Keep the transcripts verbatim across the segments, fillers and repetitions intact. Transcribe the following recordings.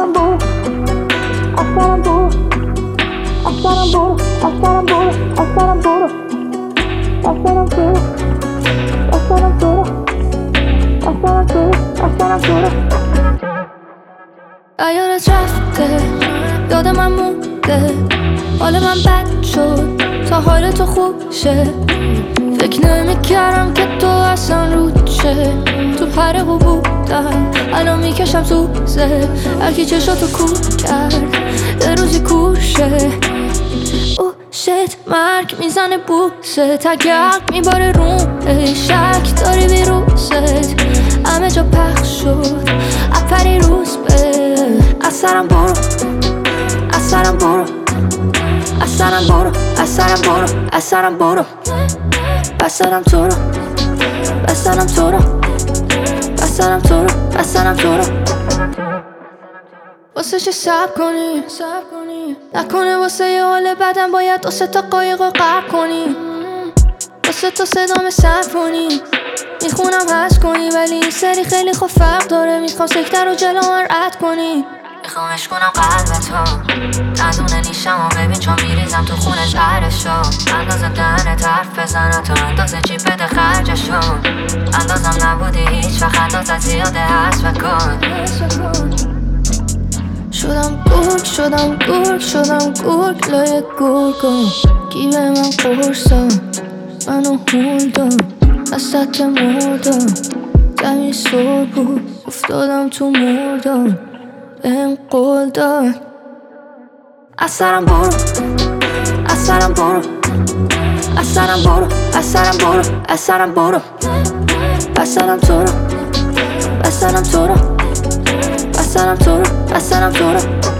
اثرم برو اثرم برو اثرم برو اثرم برو اثرم برو اثرم برو اثرم برو اثرم برو اثرم برو ایارت رفته یاد من مونده حال من بد شد تا حال تو خوب شه فکر نمیکردم که تو اصلا رود شه تو پر هو بودم الان میکشم سوزه هرکی چشاتو کور کرد یه روزی کور شه او شت مرگ میزنه بوسه تگرد میباره رومه شک داری ویروست همه جا پخش شد اپری روز به اثرم برو اثرم برو اثرم برو اثرم برو اثرم برو بسرم تو رو بسرم تو رو بسرم تو رو بسرم تو رو واسه چه سب کنی نکنه واسه یه حال بدن باید دو سه تا قایق رو غرق کنی واسه تو صدام سمفونی میخونم هست کنی ولی این سری خیلی خوب فرق داره میخوام سکتر رو جلو من رد کنی میخوامش کنم قلبتو ندونه نیشم و ببین چون میریزم تو خونه زهرشو اندازه دهنت حرف بزنه تو اندازه چی بده خرجشو اندازم نبودی هیچ وقت اندازت زیاده هست بکن شدم گرگ شدم گرگ شدم گرگ لای گرگم کی به من قرصم منو هول داد وسط مردم زمین سر بود افتادم تو مردم بهم قول داد اثرم برو اثرم برو اثرم برو اثرم برو اثرم برو بسرم تو رو بسرم تو رو بسرم تو رو بسرم تو رو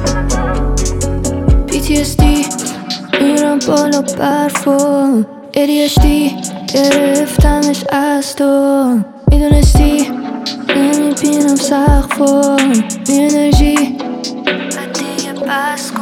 پی تی اس دی میرم بالا برفا ای دی اچ دی گرفتمش از تو میدونستی نمیبینم سقفا بی انرژی دیگه بس کن